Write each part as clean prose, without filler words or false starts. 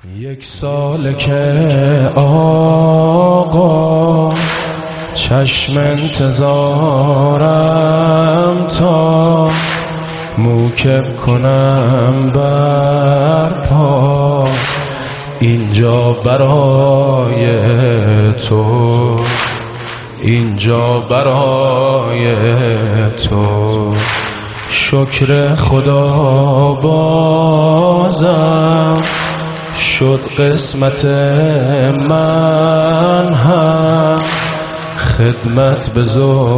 یک ساله که آقا چشم انتظارم تا موکب کنم برپا اینجا برای تو، اینجا برای تو. شکر خدا بازم شد قسمت من هم خدمت به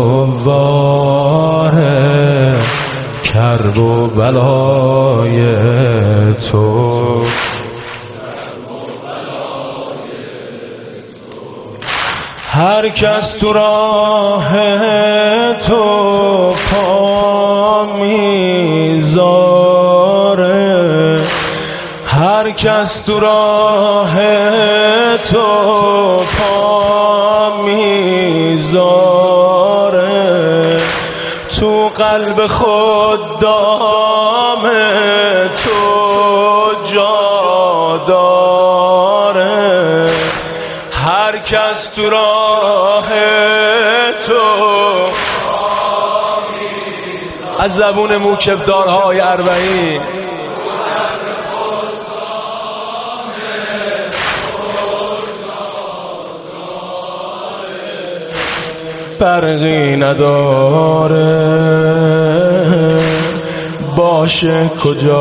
زوار کرب و بلای تو. هر کس تو راه تو پا میذاره، هر کس تو راه تو پا میذاره، تو قلب خدام تو جا داره. هر کس تو راه تو از زبون موکبدارهای اربعین برقی نداره، باشه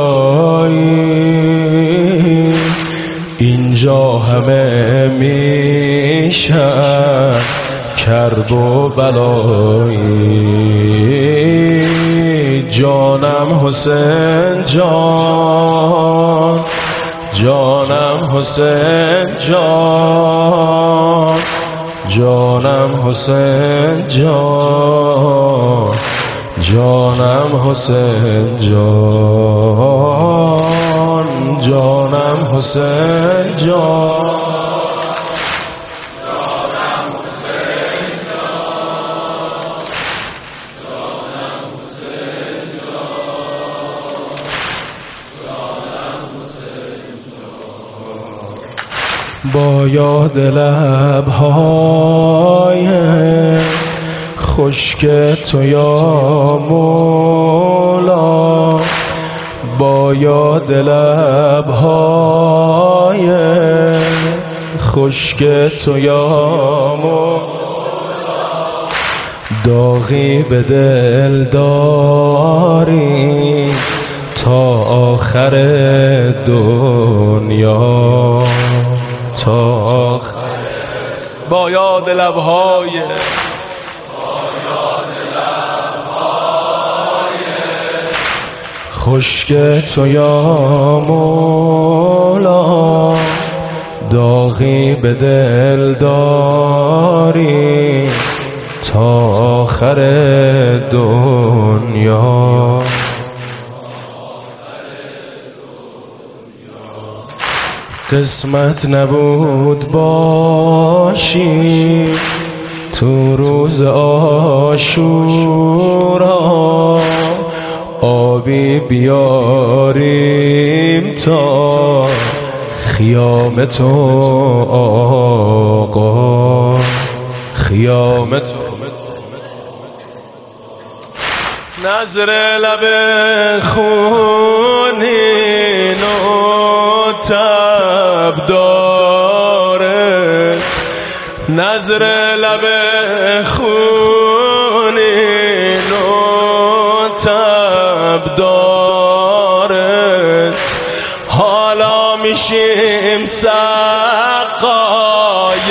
کجایی اینجا همه میشن کرب و بلایی. جانم حسین جان، جانم حسین جان، جانم حسین جان، جانم حسین جان، جانم حسین جان. با یاد لب‌های خشک تو یا مولا، با یاد لب‌های خشک تو یا مولا، داغی به دل داری تا آخر دنیا، تا آخر. با یاد لب‌های خشک تو یا مولا، داغی به دل داری تا آخر دنیا. قسمت نبود باشی تو روز عاشورا، آبی بیاریم تا خیام تو آقا، خیام تو. نظر لب خونین و تب دارد، نظر لب خونین و تب دارد. حالا میشیم سقای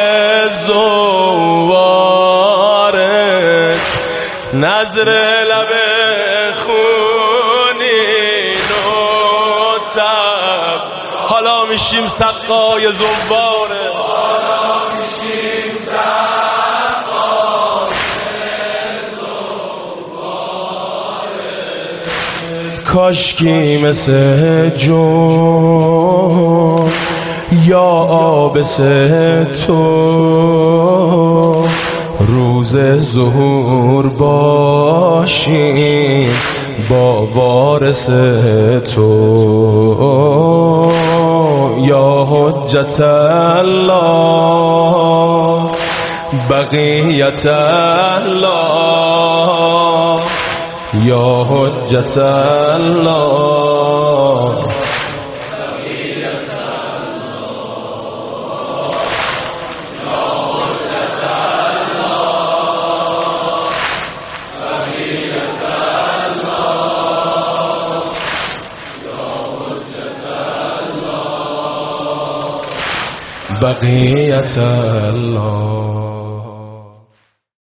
زوارت، نظر لب خونین و تب. حالا میشیم سقای زوارت، حالا میشیم سقای زوارت. کاشکی مثل جون یا آبس تو روز ظهور باشیم با وارث تو، یا حجت الله بقیت الله یا حجت الله بقیت الله